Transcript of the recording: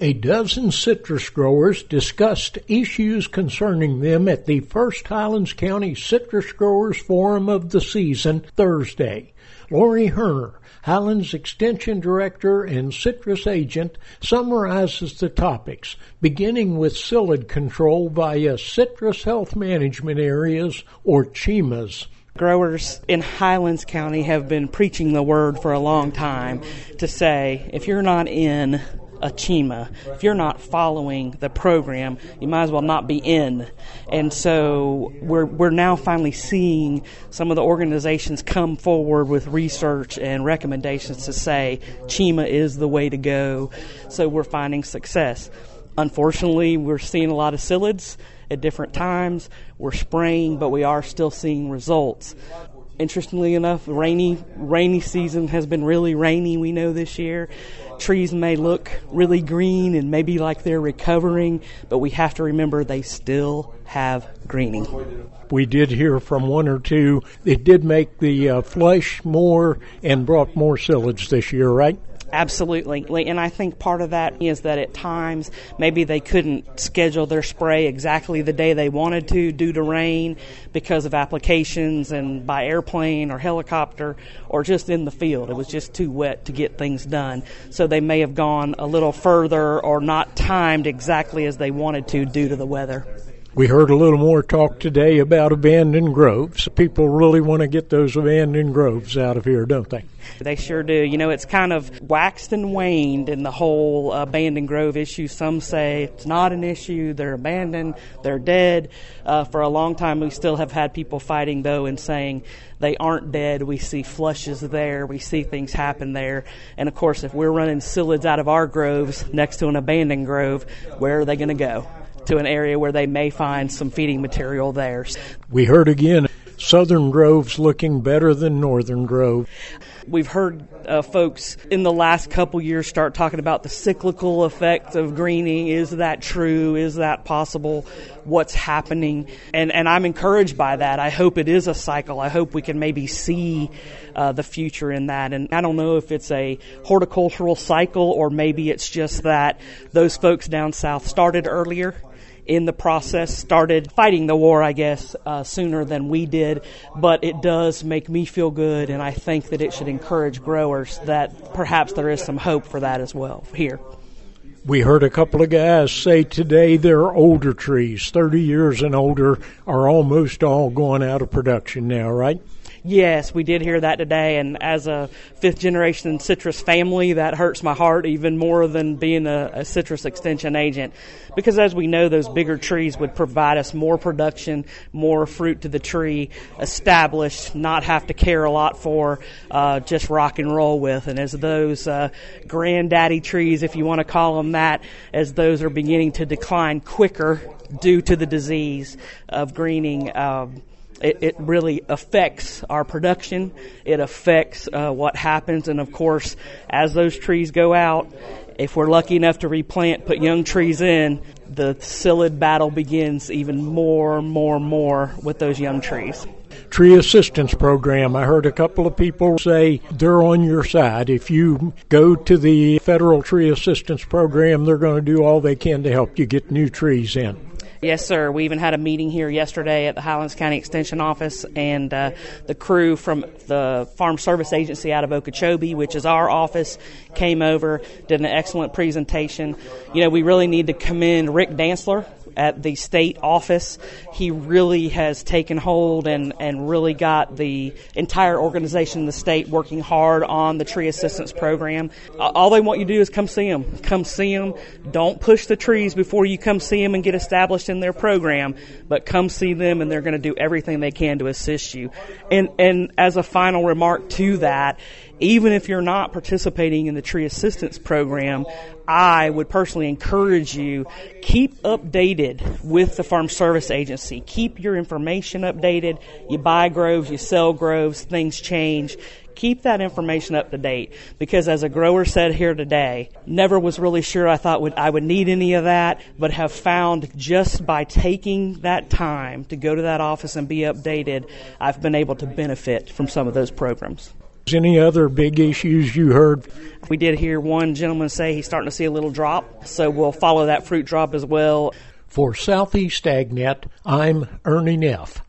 A dozen citrus growers discussed issues concerning them at the first Highlands County Citrus Growers Forum of the season Thursday. Lori Herner, Highlands Extension Director and Citrus Agent, summarizes the topics, beginning with psyllid control via Citrus Health Management Areas, or CHMAs. Growers in Highlands County have been preaching the word for a long time to say, if you're not in a CHMA, if you're not following the program, you might as well not be in. And so we're now finally seeing some of the organizations come forward with research and recommendations to say CHMA is the way to go. So we're finding success. Unfortunately, we're seeing a lot of psyllids at different times. We're spraying, but we are still seeing results. Interestingly enough, rainy season has been really rainy, we know, this year. Trees may look really green and maybe like they're recovering, but we have to remember they still have greening. We did hear from one or two. It did make the flush more and brought more psyllids this year, right? Absolutely. And I think part of that is that at times maybe they couldn't schedule their spray exactly the day they wanted to due to rain because of applications and by airplane or helicopter or just in the field. It was just too wet to get things done. So they may have gone a little further or not timed exactly as they wanted to due to the weather. We heard a little more talk today about abandoned groves. People really want to get those abandoned groves out of here, don't they? They sure do. You know, it's kind of waxed and waned in the whole abandoned grove issue. Some say it's not an issue, they're abandoned, they're dead. For a long time, we still have had people fighting, though, and saying they aren't dead. We see flushes there, we see things happen there. And, of course, if we're running psyllids out of our groves next to an abandoned grove, where are they going to go? To an area where they may find some feeding material there. We heard again, southern groves looking better than northern grove. We've heard folks in the last couple years start talking about the cyclical effect of greening. Is that true? Is that possible? What's happening? And I'm encouraged by that. I hope it is a cycle. I hope we can maybe see the future in that. And I don't know if it's a horticultural cycle or maybe it's just that those folks down south started earlier in the process, started fighting the war, I guess, sooner than we did. But it does make me feel good, and I think that it should encourage growers that perhaps there is some hope for that as well here. We heard a couple of guys say today their older trees, 30 years and older, are almost all going out of production now, right? Yes, we did hear that today, and as a fifth-generation citrus family, that hurts my heart even more than being a citrus extension agent, because as we know, those bigger trees would provide us more production, more fruit to the tree, established, not have to care a lot for, just rock and roll with. And as those granddaddy trees, if you want to call them that, as those are beginning to decline quicker due to the disease of greening, it really affects our production. It affects what happens. And, of course, as those trees go out, if we're lucky enough to replant, put young trees in, the psyllid battle begins even more with those young trees. Tree Assistance Program. I heard a couple of people say they're on your side. If you go to the Federal Tree Assistance Program, they're going to do all they can to help you get new trees in. Yes, sir. We even had a meeting here yesterday at the Highlands County Extension Office, and the crew from the Farm Service Agency out of Okeechobee, which is our office, came over, did an excellent presentation. You know, we really need to commend Rick Dantzler at the state office. He really has taken hold and really got the entire organization in the state working hard on the tree assistance program. All they want you to do is come see them. Come see them. Don't push the trees before you come see them and get established in their program, but come see them, and they're going to do everything they can to assist you. And as a final remark to that, even if you're not participating in the tree assistance program, I would personally encourage you, keep updated with the Farm Service Agency. Keep your information updated. You buy groves, you sell groves, things change. Keep that information up to date, because as a grower said here today, never was really sure I would need any of that, but have found just by taking that time to go to that office and be updated, I've been able to benefit from some of those programs. Any other big issues you heard? We did hear one gentleman say he's starting to see a little drop, so we'll follow that fruit drop as well. For Southeast AgNet, I'm Ernie Neff.